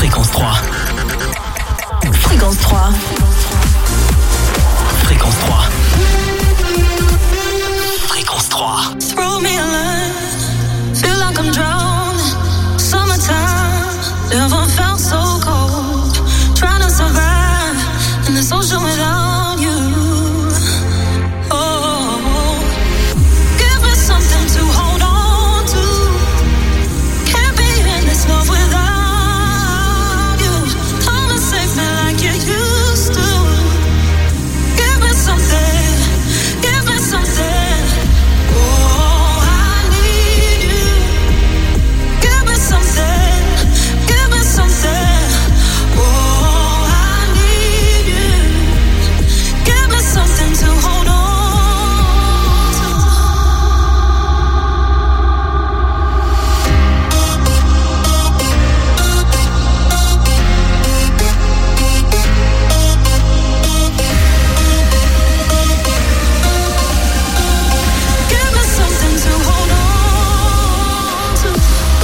Fréquence 3. Fréquence 3. Fréquence 3. Fréquence 3. Throw me a line, feel like I'm drowning. Summertime, never felt so cold. Trying to survive in this ocean without you. Oh, give me something to hold on to. Can't be in this love without you. Come and save me like you used to. Give me something, give me something. Oh, I need you. Give me something, give me something. Oh, I need you. Give me something to hold on Give me something to hold on to.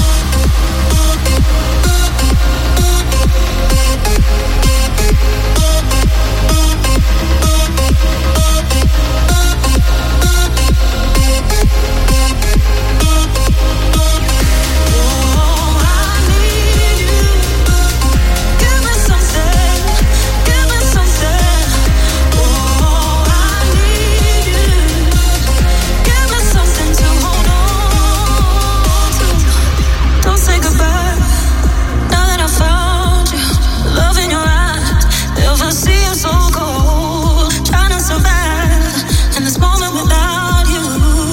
Oh, I need you. Give me something, give me something. Oh, I need you. Give me something to hold on to. Don't say goodbye. Now that I found you, love in your eyes, never seemed so cold. Trying to survive in this moment without you.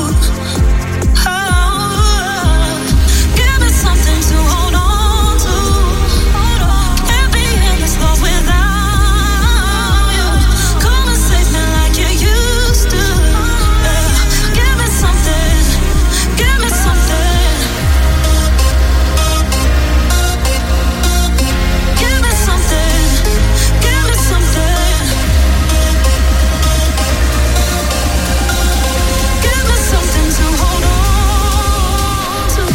Oh, give me something to hold on to. Can't be in this love without you. Come and save me like you used to. Give me something, give me something. Give me something, give me something. Give me something to hold on to.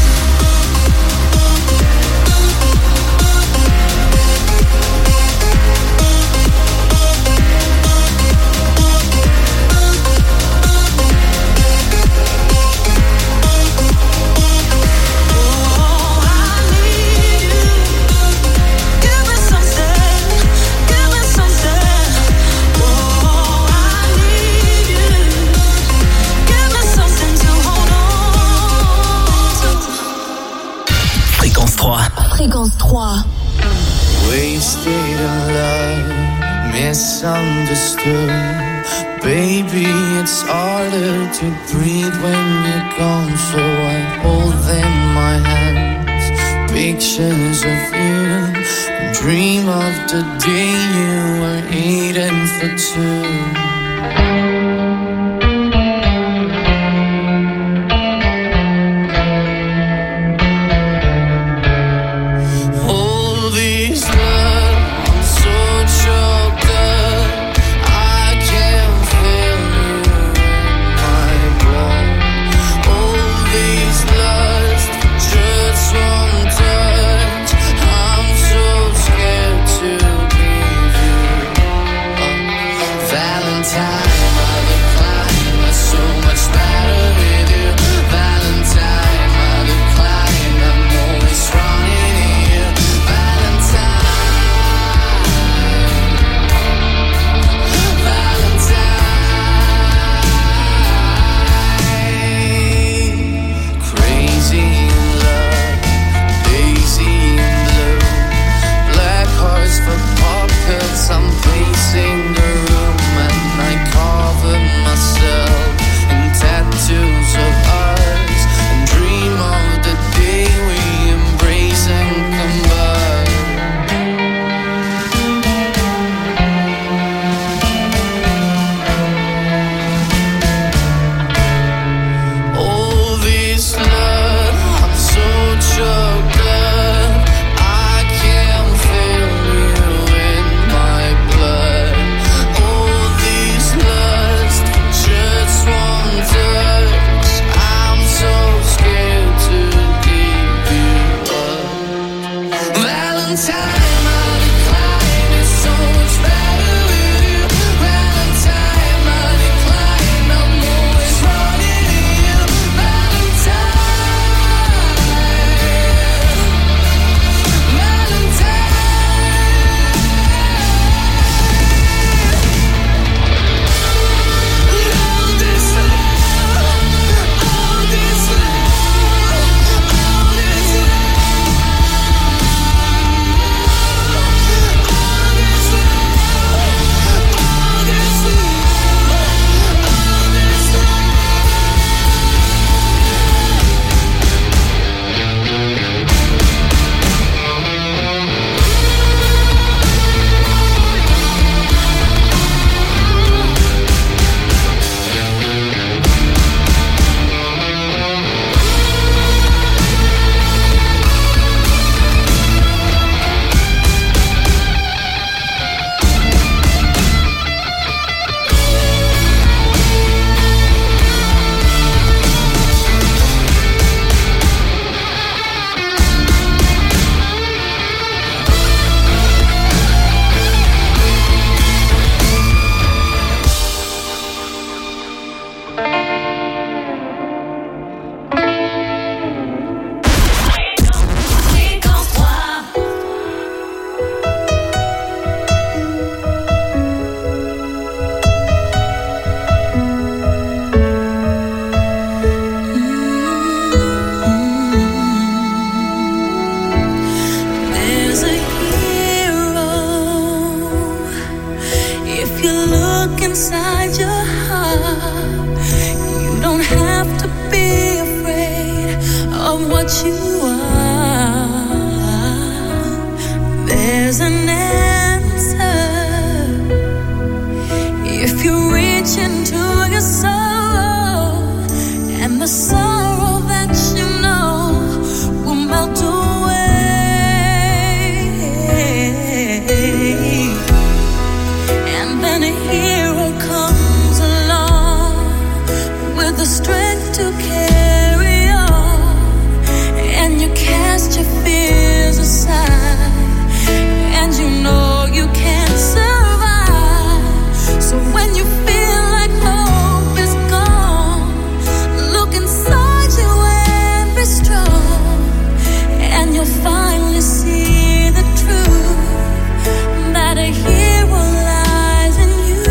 Oh, I need you. Give me something, give me something. Oh, I need you. Give me something to hold on to. Fréquence 3. Fréquence 3. Wasted in love, misunderstood. Baby, it's harder to breathe when you're gone. So I hold in my hands pictures of you and dream of the day you were eating for two. All these love, I'm so choked up. I can feel you in my blood. All these lust, just one touch. I'm so scared to leave you. Valentine. what you are, there's an answer. If you reach into your soul, and the sorrow that you know will melt away, and then a hero comes along with the strength to carry on, and you cast your fears aside, and you know you can't survive. So when you feel like hope is gone, look inside you and be strong, and you'll finally see the truth, that a hero lies in you.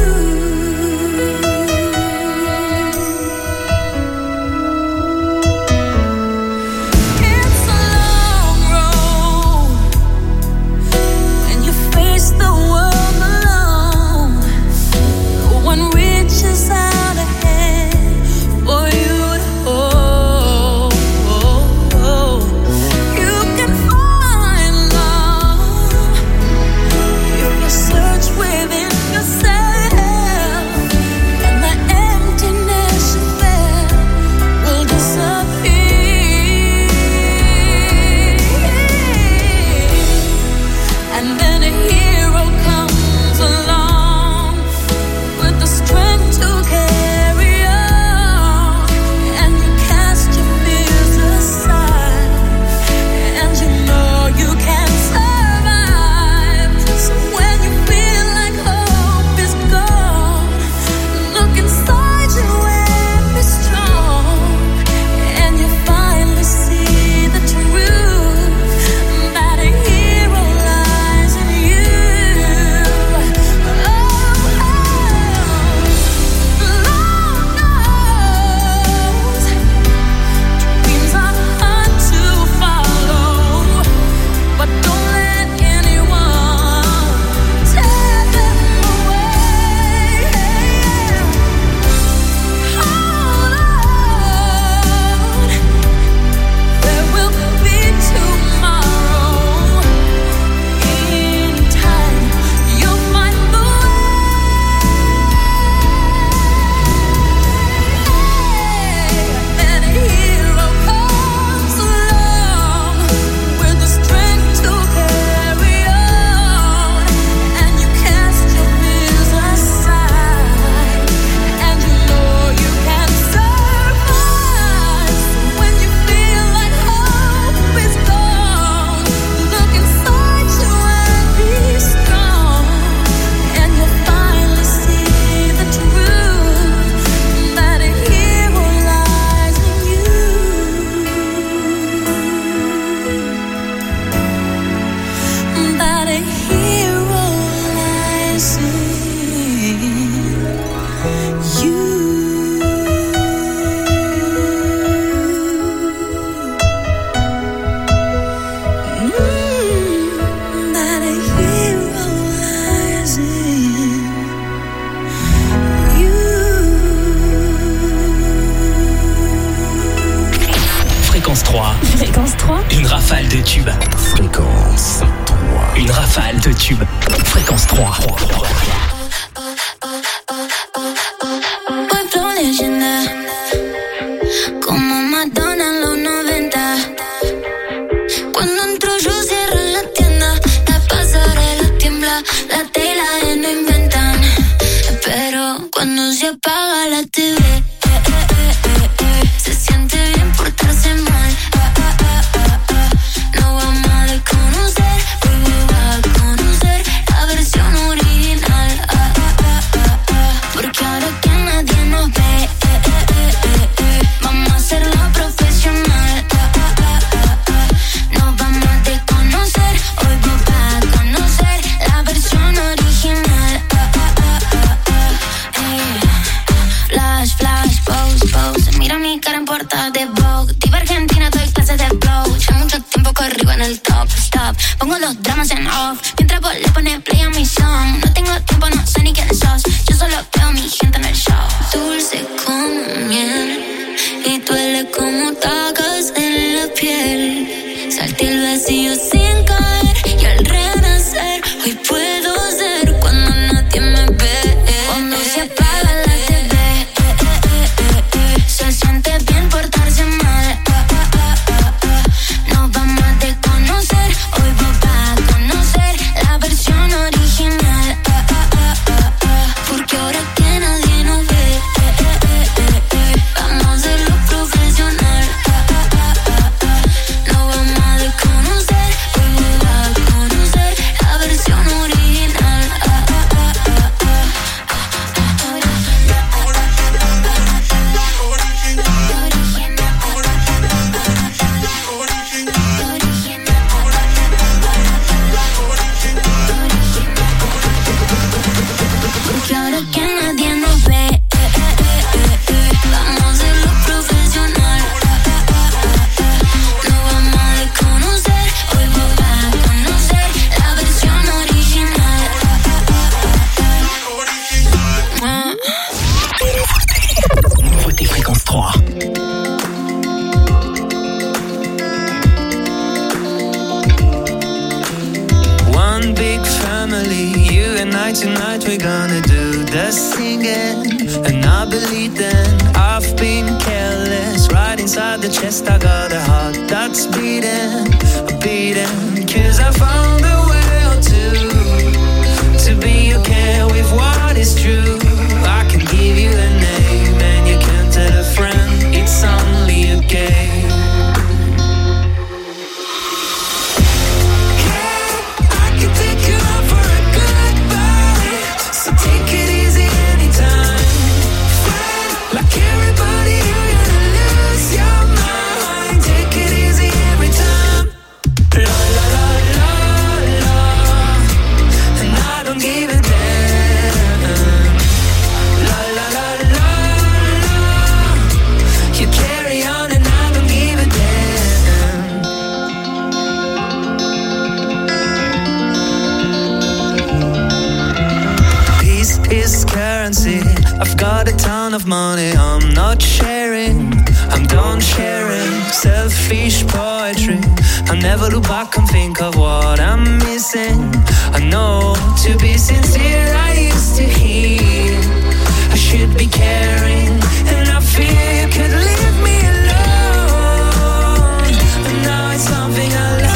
It's a long road when you face the world alone. No one reaches out a hand for you to hold. You can find love if you search within yourself, and the emptiness you felt will disappear. And then a hero comes along with the strength to carry on, and you cast your fears aside, and you know you can survive. So when you feel like hope is gone, look inside you and be strong, and you finally see the truth, that a hero lies in you. Lord knows dreams are hard to follow, but don't let anyone tear them away. Hold on, there will be tomorrow. In time, you'll find the way. Then a hero comes along with the strength to carry on, and you cast your fears aside, and you know you can survive. So when you feel like hope is gone, look inside you and be strong, and you'll finally see the truth, that a hero lies in you. That a hero lies in you. That a hero lies in you. Fréquence 3, Fréquence 3. une rafale de tubes. Fréquence 3. Une rafale de tubes. Fréquence 3. Voy floreciendo como Madonna en los 90. Cuando entro yo cierro la tienda, la pasarela tiembla, la tela no inventan. Pero cuando se apaga la TV, se siente bien portarse mal. No vamos a desconocer, hoy va a conocer la versión original. Porque ahora que nadie nos ve, vamos a hacerlo profesional. Nos vamos a desconocer, hoy va a conocer la versión original. Flash, flash, pose, pose. Mira mi cara en portada de Vogue. Diva argentina, doy clases de flow. Ya mucho tiempo corrido en el top, stop. Pongo los dramas en off, mientras vos le pones play a mi song. No tengo tiempo, no sé ni quién sos. Yo solo veo a mi gente en el show. Dulce como miel y duele como tacas en la piel. Salté el vacío sin caer y al renacer hoy puedo ser cuando nadie me ve. Cuando se apaga la TV, se siente bien portarse mal. Nos vamos a desconocer, hoy vas a conocer la versión original. Porque ahora que nadie nos ve, vamos a hacerlo profesional. Nos vamos a desconocer, hoy vas a conocer la versión original. Porque ahora que nadie nos ve, vamos a hacerlo profesional. Nos vamos a desconocer, hoy vas a conocer la versión original. Nouveauté Fréquence 3. One big family, you and I tonight, we're gonna do the singing. And I believe then I've been careless. Right inside the chest I got a heart that's beating, beating. Cause I found a way to be okay with what is true. I can give you a name and you can tell a friend it's only a game. I can take you out for a goodbye, so take it easy anytime. Like everybody, you're gonna lose your mind. Take it easy every time. La la la la la, and I don't give a damn. La la la la la, you carry on and I don't give a damn. Peace is currency. I've got a ton of money, I'm not sharing. I'm done sharing. Selfish poetry. I never look back and think of what I'm missing. I know, to be sincere, I used to hear I should be caring, and I fear you could leave me alone. And now it's something I love.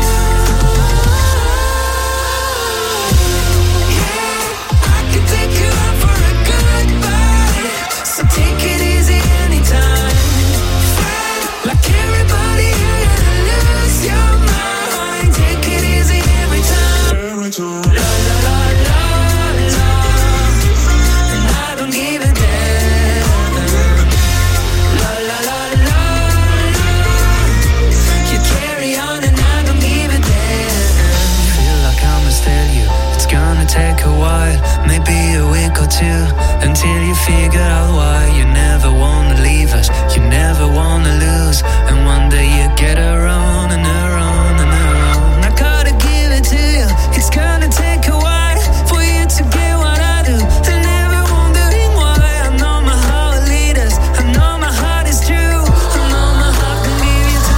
I can take you out for a goodbye, so take it easy anytime. Like everybody, you're gonna lose your mind. Take it easy every time. La la la la la, and I don't give a damn. La la la la la, you carry on and I don't give a damn. Feel like I must tell you, it's gonna take a while, maybe a week or two, until you figure out why you never wanna leave us, you never wanna lose, and one day you get around and around and around. I gotta give it to you, it's gonna take a while for you to get what I do, and never wondering why. I know my heart will lead us, I know my heart is true, I know my heart can give you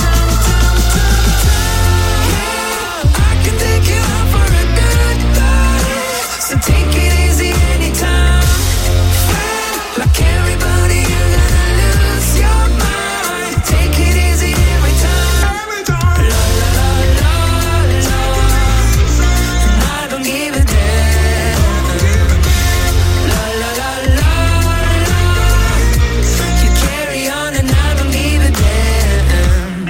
I can take you out for a goodbye, so take it easy anytime. Like everybody, you're gonna lose your mind. Take it easy every time. La la la la la, and I don't give a damn. La la la la la, you carry on and I don't give a damn.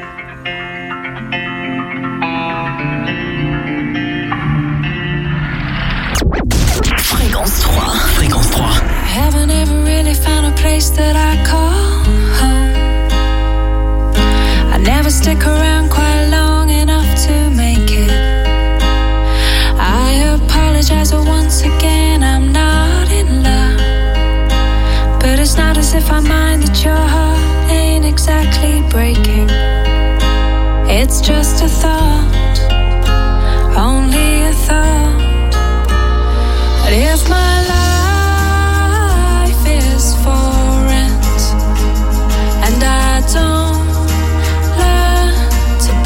Fréquence 3. Fréquence 3. I haven't ever really found a place that I call home. I never stick around quite long enough to make it. I apologize, but once again I'm not in love. But it's not as if I mind that your heart ain't exactly breaking. It's just a thought, only a thought. But if my life is for rent and I don't learn to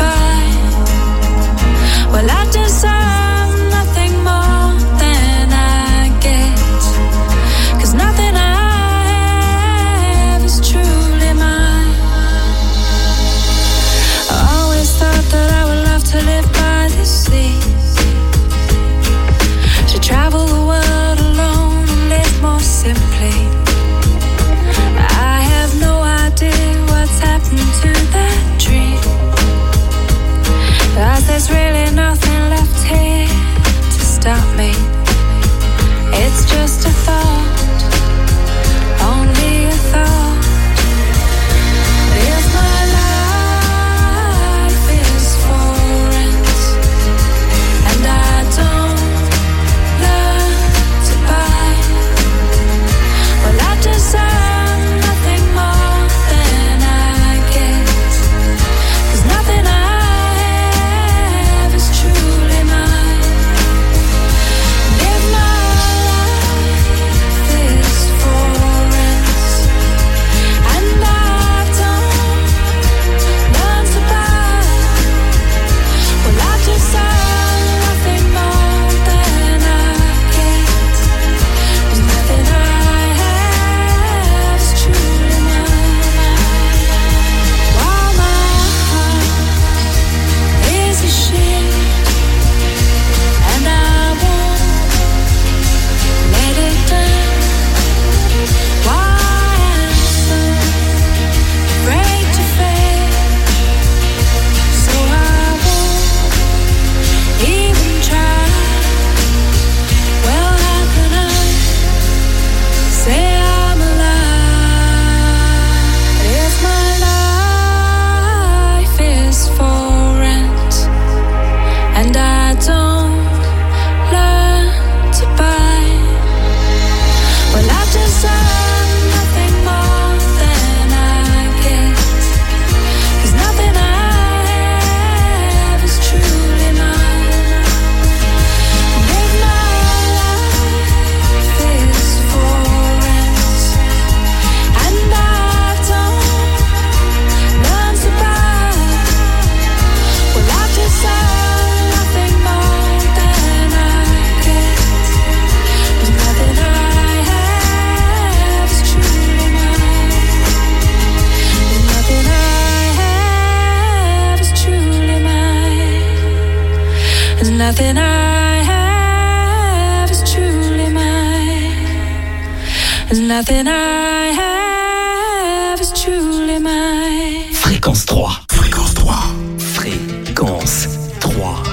nothing I have is truly mine. There's nothing I have is truly mine. Fréquence 3. Fréquence 3. Fréquence 3.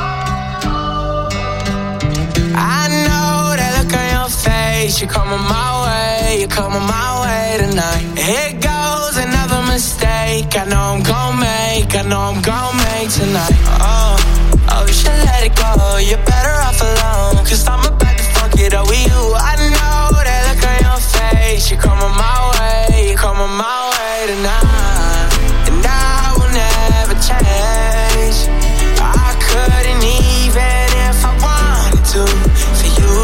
I know that look on your face. You're coming my way. You're coming my way tonight. Here goes another mistake. I know I'm gon' make. I know I'm gon' make tonight. Oh, you should let it go. You're better off alone. 'Cause I'm about to fuck it up with you. I know that look on your face. You're coming my way. You're coming my way tonight. And I will never change. I couldn't even if I wanted to for you.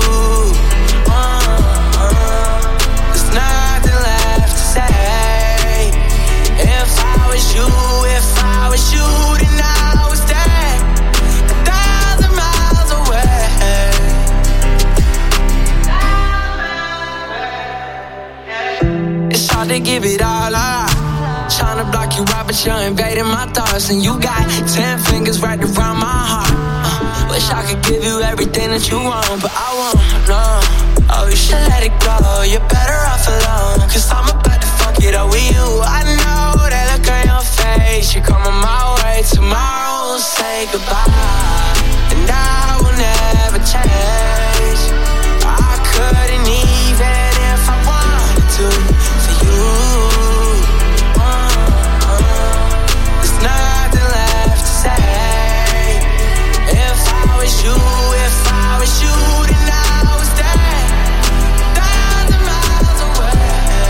There's nothing left to say. If I was you, then I was there 1,000 miles away. It's hard to give it all up. Tryna block you out, but you're invading my thoughts. And you got 10 fingers wrapped around my heart. Wish I could give you everything that you want, but I won't, no. Oh, you should let it go. You're better off alone. 'Cause I'm about to fuck it up with you. I know that look on your face. You're coming my way. Tomorrow we'll say goodbye. And I will never change. I couldn't even if I wanted to for you. There's nothing left to say. If I was you, then I was there 1,000 miles away.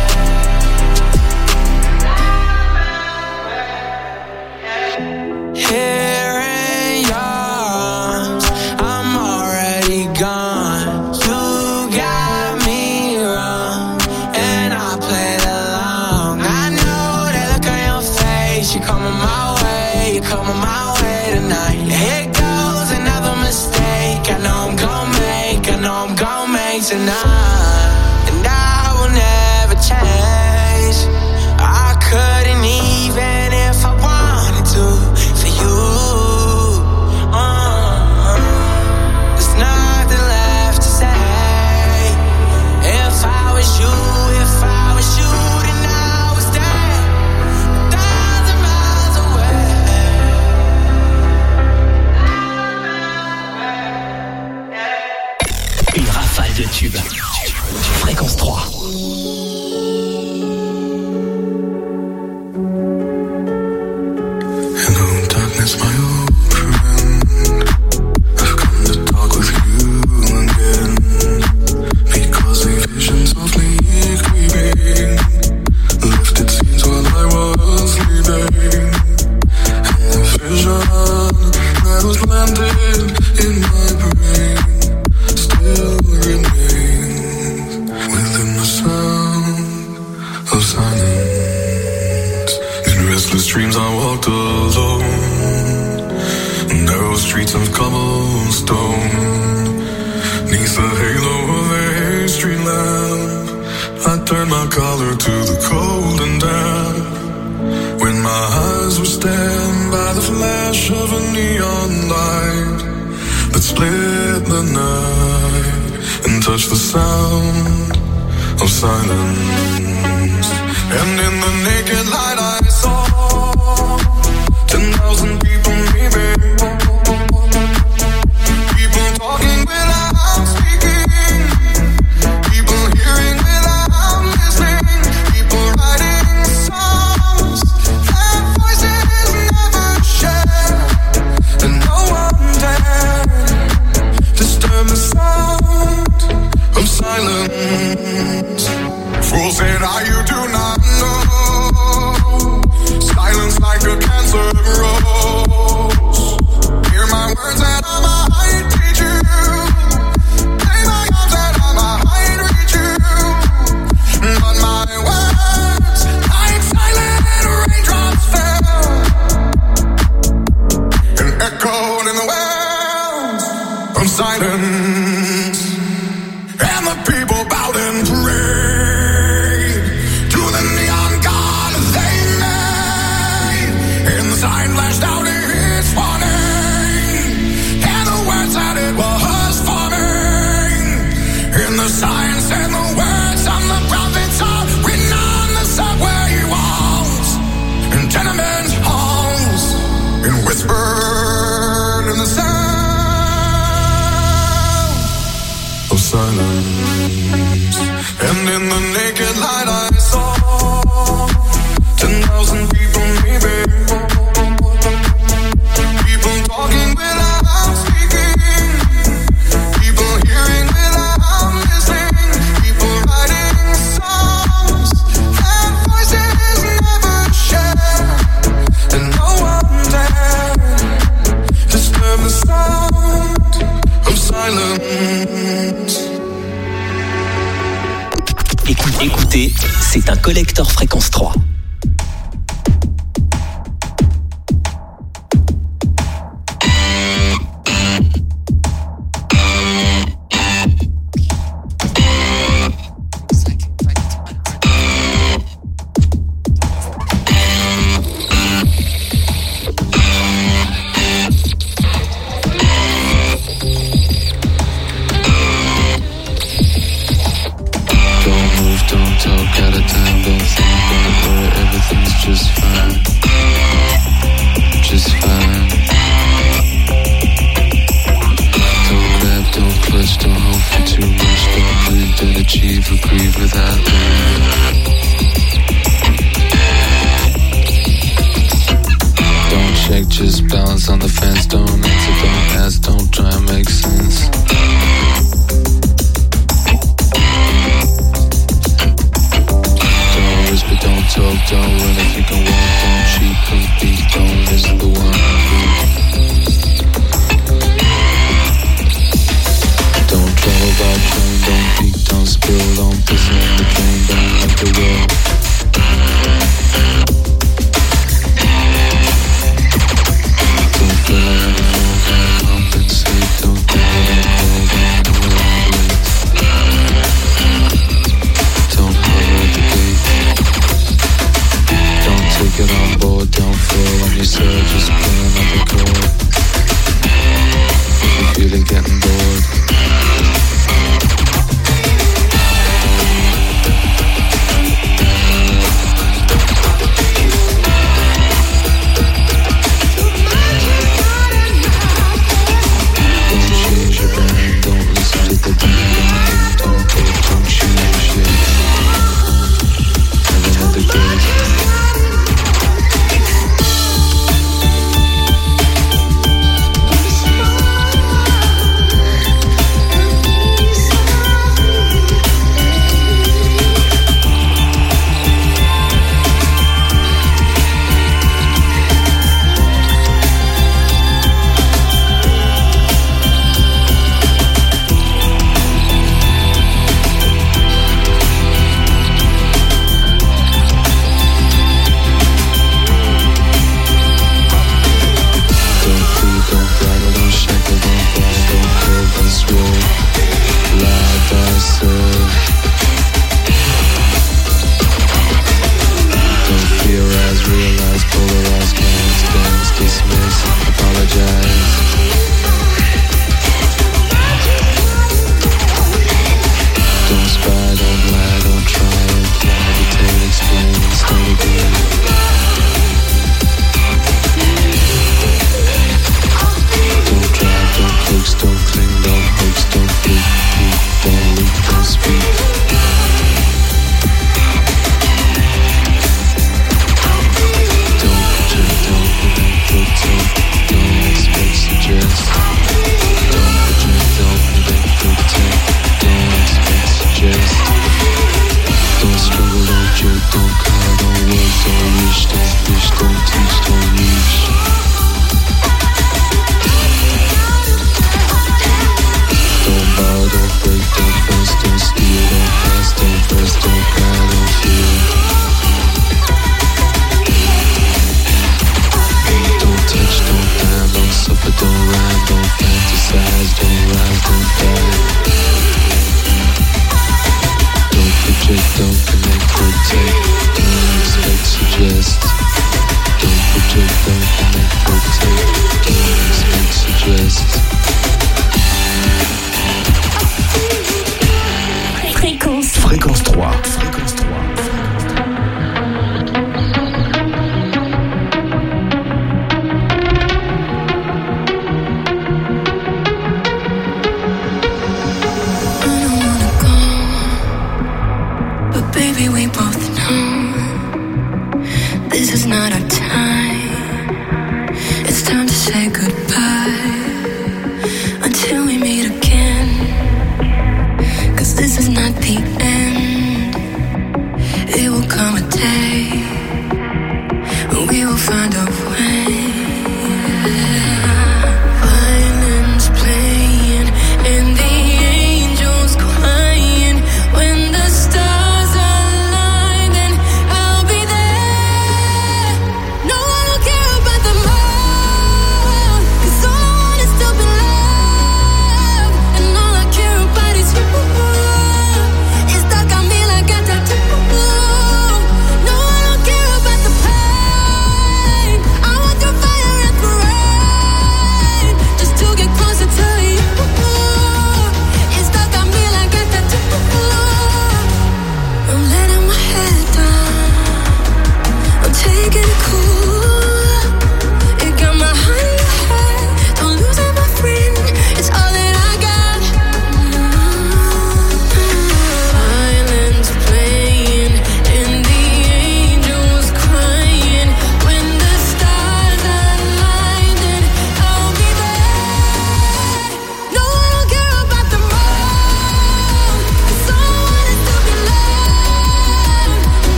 Here in your arms, I'm already gone. You got me wrong, and I played along. I know that look on your face. You're coming my way. You're coming my way tonight. Here goes another mistake. I know I'm gon' make tonight. And I will never change. I couldn't even if I wanted to for you. There's nothing left to say. If I was you, then I was there 1,000 miles away. Une rafale de tubes. Fréquence 3. Hello, darkness, my old friend. I've come to talk with you again. Because a vision softly creeping lifted scenes while I was sleeping. And the vision that was planted in my brain still remains within the sound of silence. In restless dreams I walked alone, narrow streets of cobblestone. Neath the halo of a street lamp, I turned my collar to the cold and damp. When my eyes were stabbed by the flash of a neon light that split the night and touched the sound of silence. And in the naked light I saw 10,000 people maybe. People talking without speaking. People hearing without listening. People writing songs that voices never share. And no one dared disturb the sound of silence. Fool said, you do not know. Silence like a cancer grows. Hear my words and I might teach you. Play my arms and I might reach you. But my words, like silent raindrops fell and echoed in the wells of silence. And the people bowed and prayed to the neon god they made. And the sign flashed out its warning, and the whispered in the sound of silence. And in the naked light I saw 10,000 people maybe. People talking without speaking. People hearing without listening. People writing songs that voices never share. And no one dared disturb the sound of silence. Écoutez, c'est un collector fréquence 3.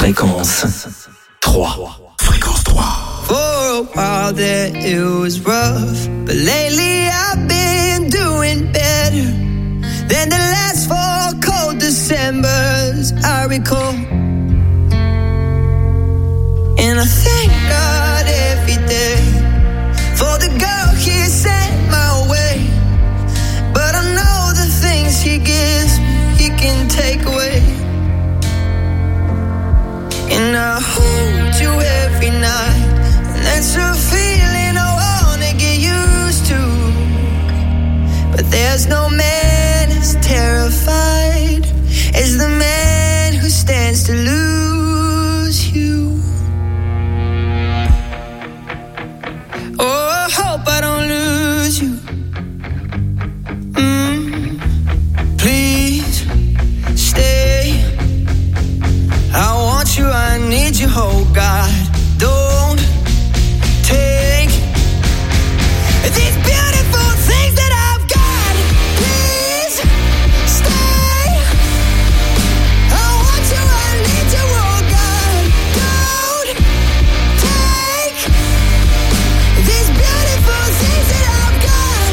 Fréquence 3. Fréquence 3. For a while there it was rough, but lately I've been doing better than the last 4 cold Decembers I recall. And I thank God every day for the girl He sent my way. But I know the things He gives me, He can take away. And I hold you every night, and that's a feeling I wanna get used to. But there's no man as terrified as the man who stands to lose you. Oh, I hope I don't lose you. Please stay. I want you, I need you, oh God. Don't take these beautiful things that I've got. Please stay. I want you, I need you, oh God. Don't take these beautiful things that I've got.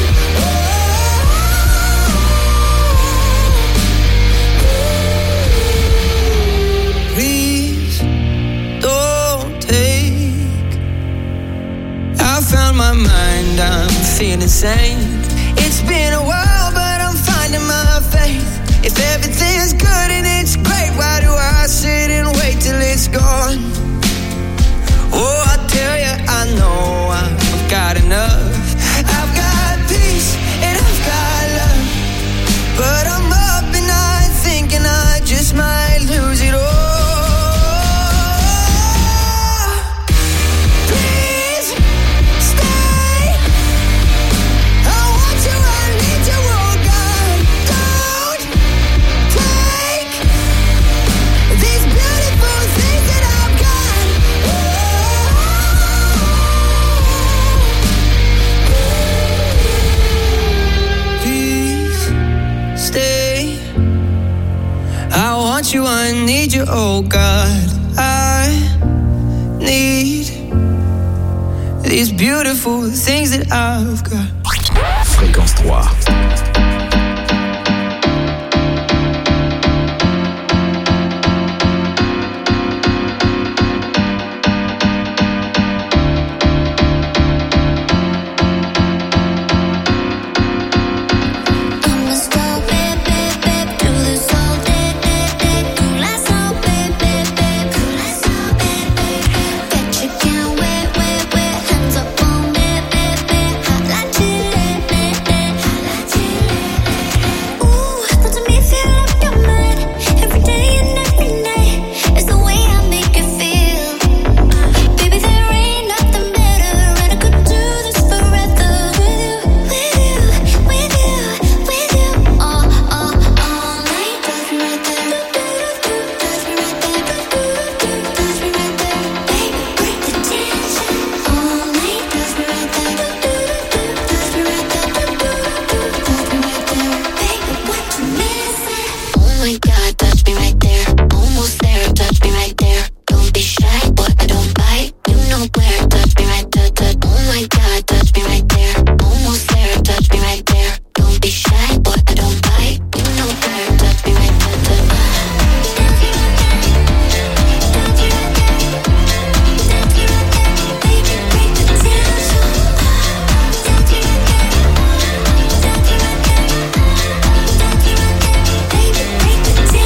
Please don't take. I found my mind, I'm feeling sane. It's been a while, but I'm finding my faith. If everything's good and it's great, why do I sit and wait till it's gone? Oh, I tell you, I know I've got enough. I've got peace and I've got love, but I'm up and I thinking I just might lose it all. Please stay. I want you, I need you, oh God. Don't take these beautiful things that I've got. Please stay. I want you, I need you, oh God. I need these beautiful things that I've got. Fréquence 3. I'm a star, baby, do this all day, cool as all, baby, cool as all, baby. Bet you can't wait, hands up on me, baby, hot like chili, hot like chili. Ooh, that to me feel like you're mine, every day and every night. It's the way I make you feel, baby. There ain't nothing better, and I could do this forever with you, with you, all night. Touch me right there, touch me right there, touch me right there, baby. Break the tension. All night, touch me right there, touch me right there, touch me right there, baby. What you missing? Oh my God, touch me right there, almost there. Touch me right there. Don't be shy, boy, I don't bite. You know where. Touch me right there, touch. Oh my God, touch me right there, almost there. Touch me right there. Don't be shy, boy, I don't bite. You know where. Touch me right there, touch. Touch me right there, touch me right there, touch me right there, baby, break the tension. Touch me right there, touch me right there, touch me right there, baby, break the tension.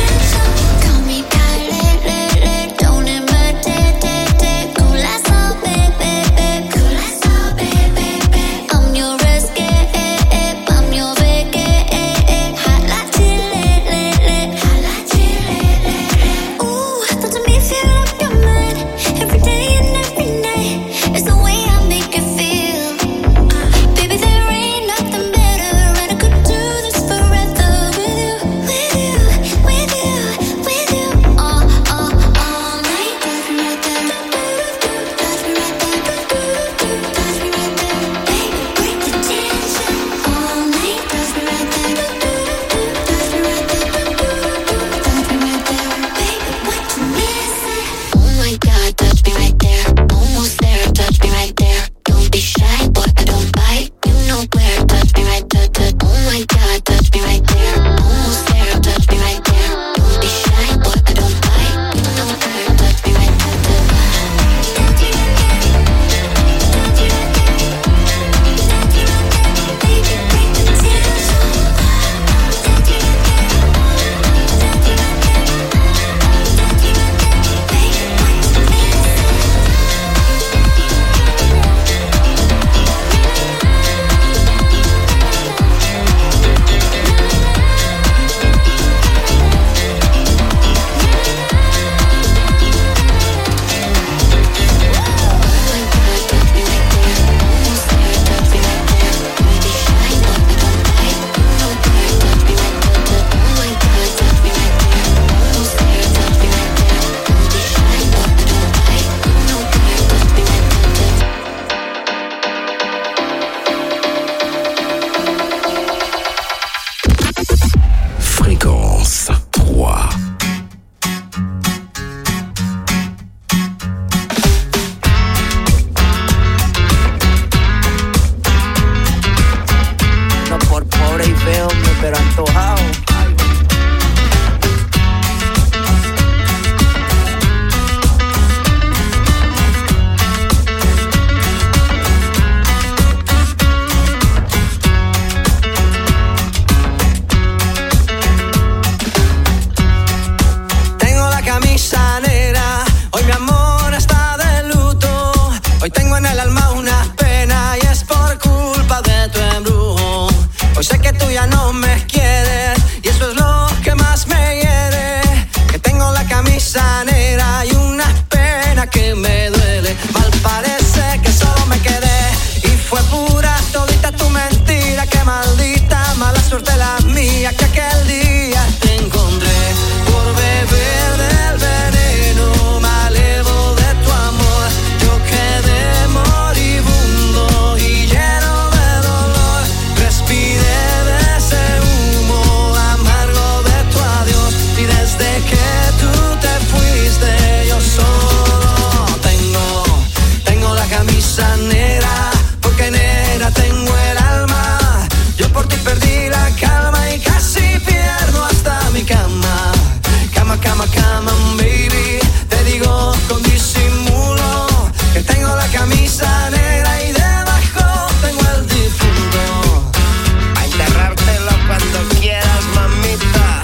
suerte la mía que aquel día te encontré. Por beber del veneno malevo de tu amor, yo quedé moribundo y lleno de dolor. Respiré de ese humo amargo de tu adiós, y desde que tú te fuiste yo solo tengo la camisa negra, porque negra tengo el alma. Yo por ti perdí la calma y casi pierdo hasta mi cama. Cama, cama, cama, baby. Te digo con disimulo que tengo la camisa negra y debajo tengo el difunto. A enterrártelo cuando quieras, mamita.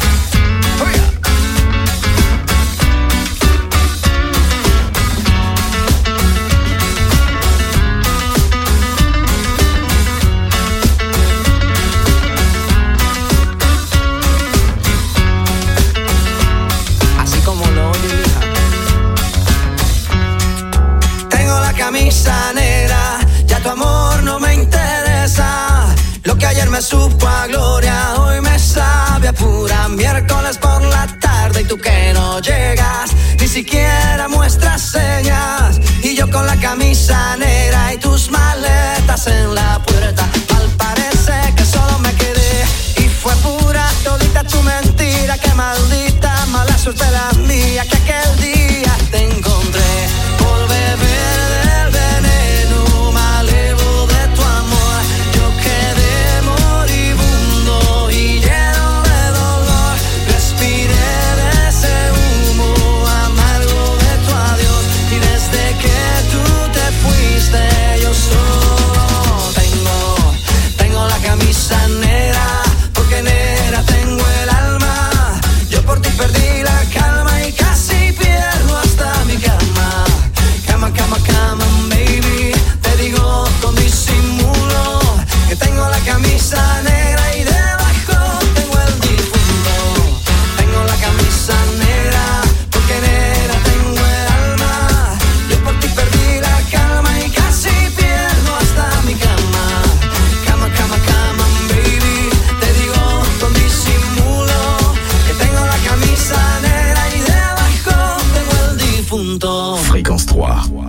Camisa negra, ya tu amor no me interesa. Lo que ayer me supo a gloria, hoy me sabe a pura. Miércoles por la tarde y tú que no llegas, ni siquiera muestras señas. Y yo con la camisa negra y tus maletas en la puerta. Al parece que solo me quedé y fue pura todita tu mentira. Que maldita mala suerte la mía que aquel día te encontré. Por beber del veneno malevo de tu amor, yo quedé moribundo y lleno de dolor. Respiré de ese humo amargo de tu adiós, y desde que tú te fuiste yo solo tengo la camisa negra, porque negra tengo el alma. Yo por ti perdí la calma y casi pierdo hasta mi cama. Cama, cama, cama, baby. Te digo con disimulo que tengo la camisa negra y debajo tengo el difunto. Tengo la camisa negra, porque negra tengo el alma. Yo por ti perdí la calma y casi pierdo hasta mi cama. Cama, cama, cama, baby. Te digo con disimulo que tengo la camisa negra y debajo tengo el difunto. Fréquence 3.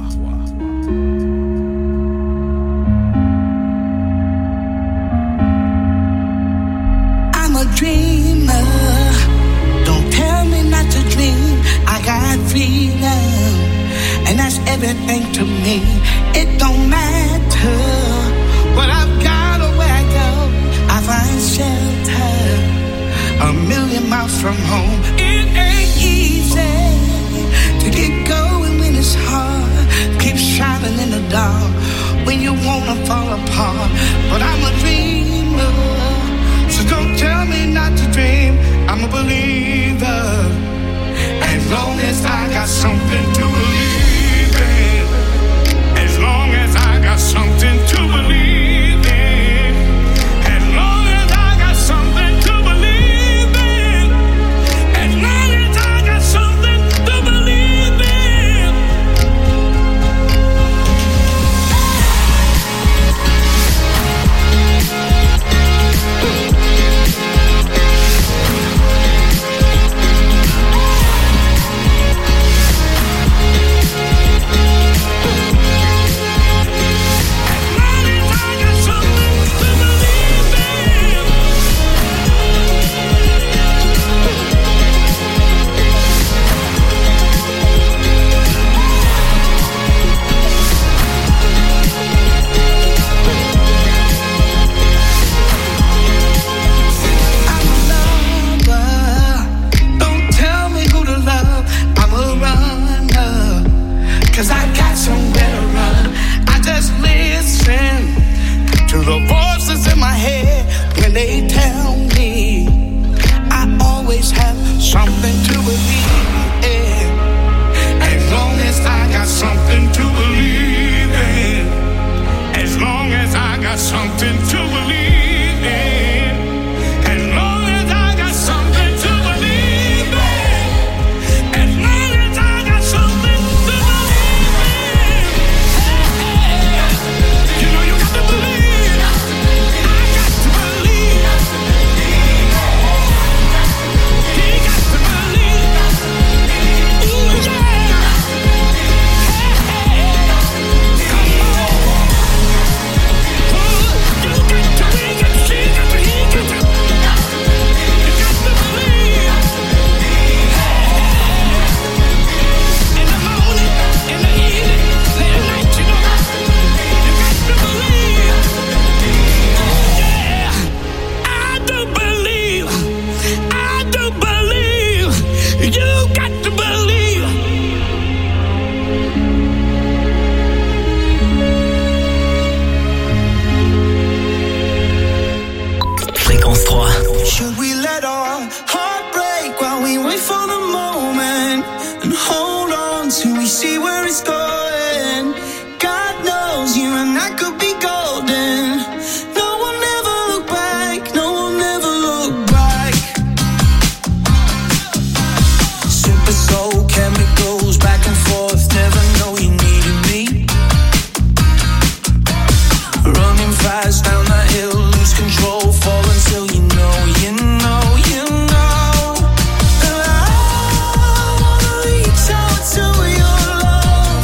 I'm a dreamer. Don't tell me not to dream. I got freedom, and that's everything to me. It don't matter what I've got or where I go. I find shelter a million miles from home. It ain't easy to get going when it's hard. Keep shining in the dark when you wanna fall apart. But I'm a dreamer, so don't tell me not to dream. I'm a believer, as long as I got something to believe in. As long as I got something to believe in. As long as I got something to believe in. As long as I got something to believe in. our heart break while we wait for the moment and hold on till we see where it's going. God knows you and I could be golden. No one ever look back, no one ever look back. Super soul chemicals back and forth, never know you needed me. Running fast down the hill, lose control, fall until you know, you know, you know. And I wanna reach out to your love.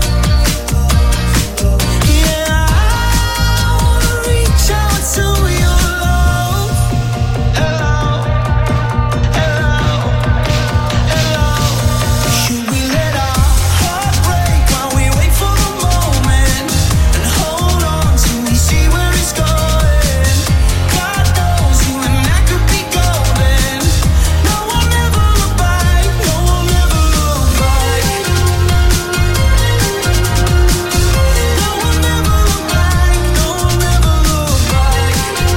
Yeah, I wanna reach out to your love. Hello, hello, hello. Should we let our heart break while we wait for the moment and hold on till we see where it's going? God knows you and I could be golden. No one ever look back, no one ever look back. No one ever look back, no one ever look back.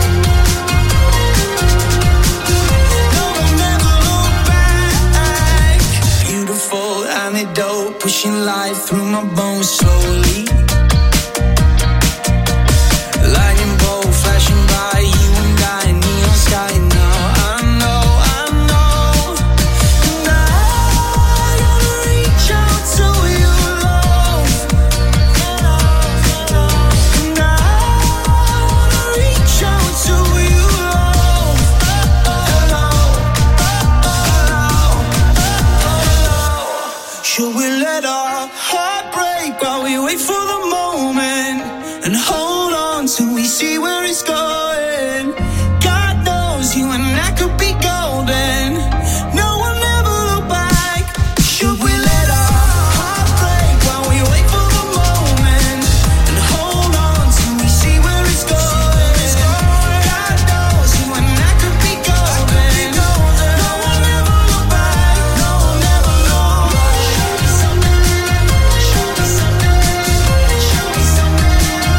No one ever look back. Beautiful antidote, pushing life through my bones slowly. Lightning bolt flashing by, you and I, neon sky now. I know, I know. And I gotta reach out to your love. And I wanna reach out to your love. Hello, should we let our heart break while we wait for the moment and hold on till we see where it's going? God knows you and I could be golden. No one ever look back. Should we let our heart break while we wait for the moment and hold on till we see where it's going? God knows you and I could be golden. No one ever look back. No one ever look back. Show me something. Show me something.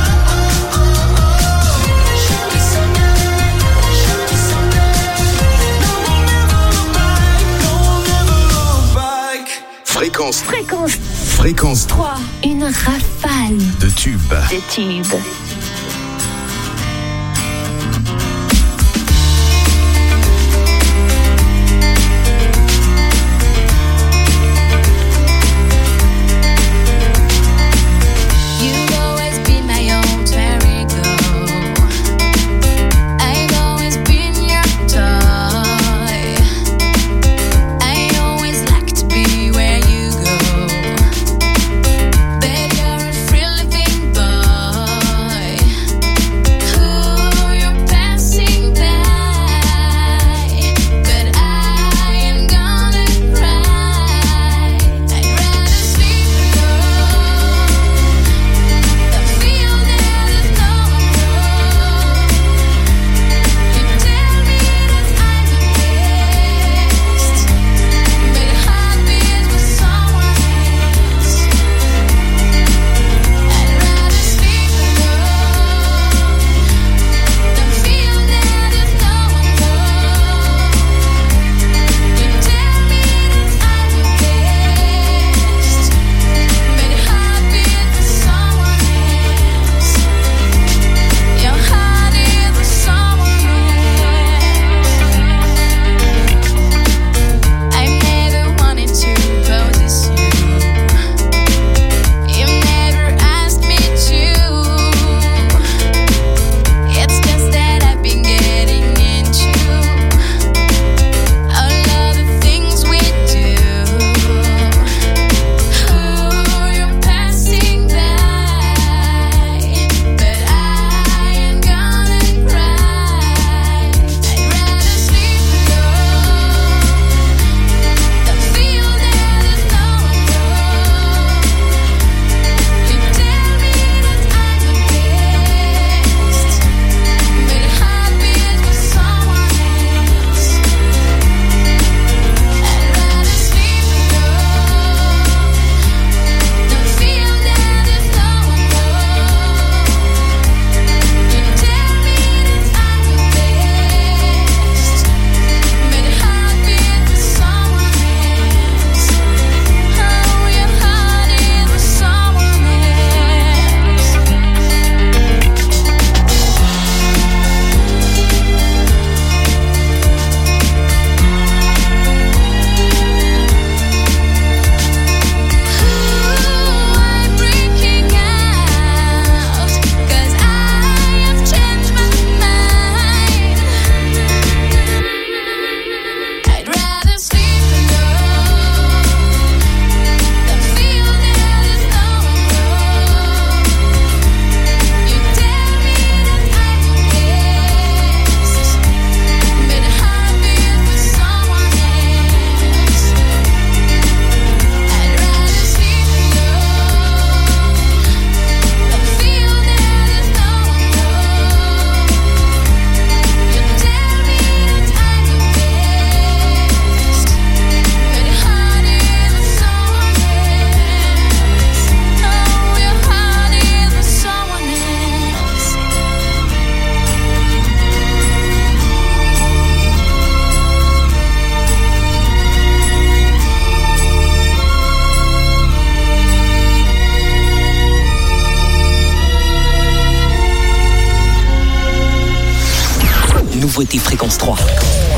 Show me something. Show me something. No one ever look back. No one ever look back. Fréquence 3. Une rafale De tubes. de tubes. You've always been my alter ego. I've always been your toy. I always like to be where you go. But you're a free living boy. nouveauté Fréquence 3.